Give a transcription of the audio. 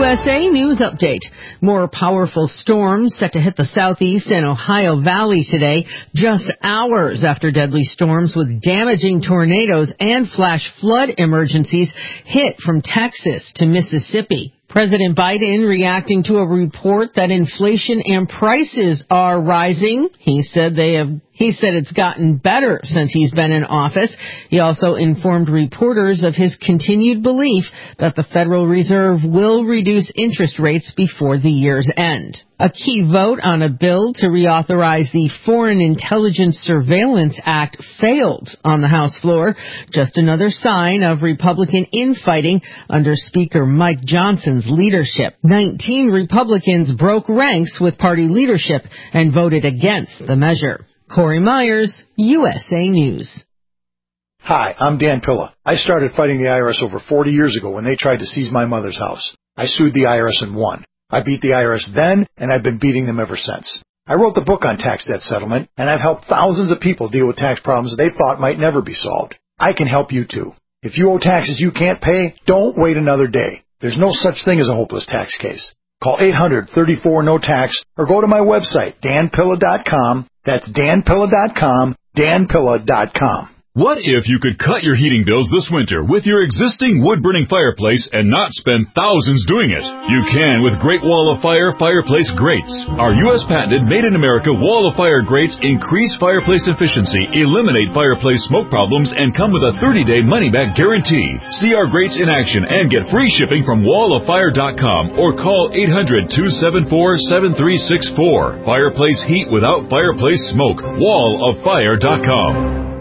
USA News Update. More powerful storms set to hit the southeast and Ohio Valley today, just hours after deadly storms with damaging tornadoes and flash flood emergencies hit from Texas to Mississippi. President Biden reacting to a report that inflation and prices are rising. He said it's gotten better since he's been in office. He also informed reporters of his continued belief that the Federal Reserve will reduce interest rates before the year's end. A key vote on a bill to reauthorize the Foreign Intelligence Surveillance Act failed on the House floor. Just another sign of Republican infighting under Speaker Mike Johnson's leadership. 19 Republicans broke ranks with party leadership and voted against the measure. Corey Myers, USA News. Hi, I'm Dan Pilla. I started fighting the IRS over 40 years ago when they tried to seize my mother's house. I sued the IRS and won. I beat the IRS then, and I've been beating them ever since. I wrote the book on tax debt settlement, and I've helped thousands of people deal with tax problems they thought might never be solved. I can help you too. If you owe taxes you can't pay, don't wait another day. There's no such thing as a hopeless tax case. Call 800-34-NO-TAX or go to my website, danpilla.com. That's danpilla.com, danpilla.com. What if you could cut your heating bills this winter with your existing wood-burning fireplace and not spend thousands doing it? You can with Great Wall of Fire fireplace grates. Our U.S. patented made-in-America Wall of Fire grates increase fireplace efficiency, eliminate fireplace smoke problems, and come with a 30-day money-back guarantee. See our grates in action and get free shipping from walloffire.com or call 800-274-7364. Fireplace heat without fireplace smoke. walloffire.com.